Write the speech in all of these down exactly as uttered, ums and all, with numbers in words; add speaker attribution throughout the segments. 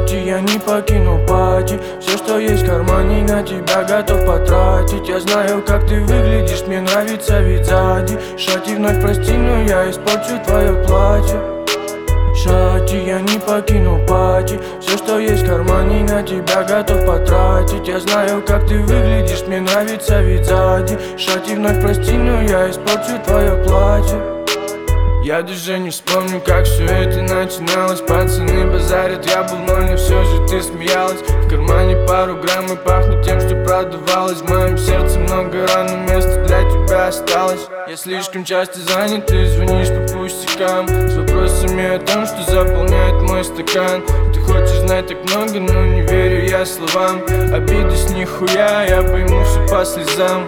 Speaker 1: Шати, я не покину пати. Все, что есть в кармане, на тебя готов потратить. Я знаю, как ты выглядишь, мне нравится вид сзади. Шати, вновь прости, но я испорчу твое платье. Шати, я не покину пати. Все, что есть в кармане, на тебя готов потратить. Я знаю, как ты выглядишь, мне нравится вид сзади. Шати, вновь прости, но я испорчу твое платье. Я даже не вспомню, как все это начиналось. Пацаны базарят, я был, но не все же ты смеялась. В кармане пару грамм и пахнет тем, что продавалось. В моем сердце много ран, но место для тебя осталось. Я слишком часто занят, ты звонишь по пустякам с вопросами о том, что заполняет мой стакан. Ты хочешь знать так много, но не верю я словам. Обиды с нихуя, я пойму все по слезам.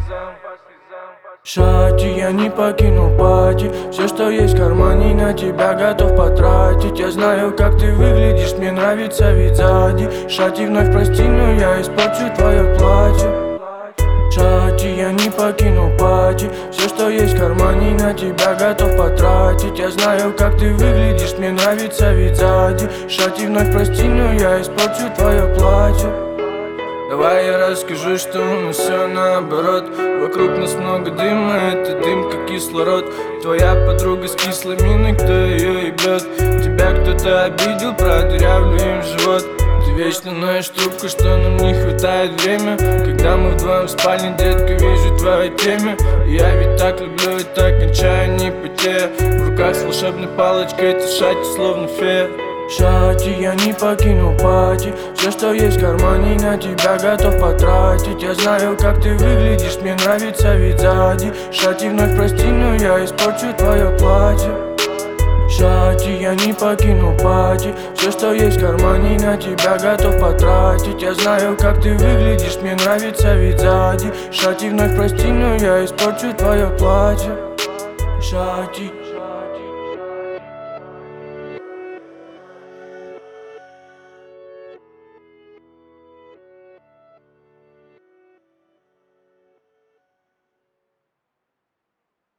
Speaker 1: Шати, я не покину пати. Все, что есть в кармане, на тебя готов потратить. Я знаю, как ты выглядишь, мне нравится вид сзади. Шати, вновь прости, но я испорчу твое платье. Шати, я не покину пати. Все, что есть в кармане, на тебя готов потратить. Я знаю, как ты выглядишь, мне нравится вид сзади. Шати, вновь прости, но я испорчу твое платье. Давай я расскажу, что у нас все наоборот. Вокруг нас много дыма, это дым как кислород. Твоя подруга с кислой миной, кто ее ебет. Тебя кто-то обидел, продырявлю им живот. Ты вечно ноешь трубку, что нам не хватает время. Когда мы вдвоем в спальне, детка, вижу твою теме. Я ведь так люблю и так кончаю, не потея. В руках с волшебной палочкой ты шати, словно фея. Шати, я не покину пати. Все, что есть в кармане, на тебя готов потратить. Я знаю, как ты выглядишь, мне нравится вид сзади. Шати, вновь прости, но я испорчу твое платье. Шати, я не покину пати. Все, что есть в кармане, на тебя готов потратить. Я знаю, как ты выглядишь, мне нравится вид сзади. Шати, вновь прости, но я испорчу твое платье. Шати.